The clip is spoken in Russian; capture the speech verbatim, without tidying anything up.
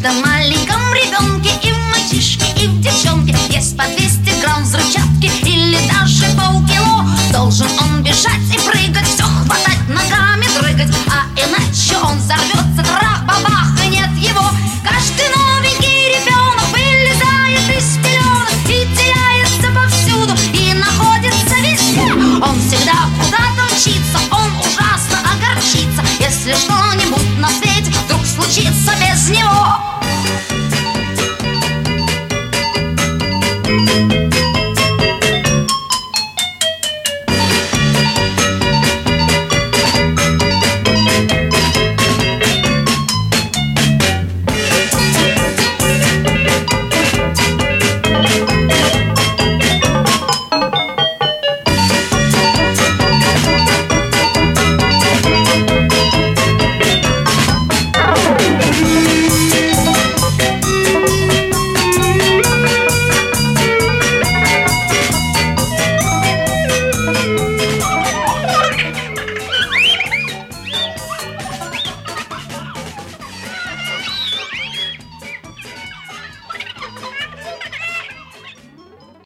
каждом маленьком ребенке, и в мальчишке, и в девчонке, есть по двести грамм взрывчатки или даже полкило. Должен он бежать и прыгать, все хватать, ногами дрыгать, а иначе он взорвется, трах-бабах, и нет его. Каждый новенький ребенок вылезает из пеленок и теряется повсюду, и находится везде. Он всегда куда-то мчится, он ужасно огорчится, если что-нибудь на свете вдруг случится без него.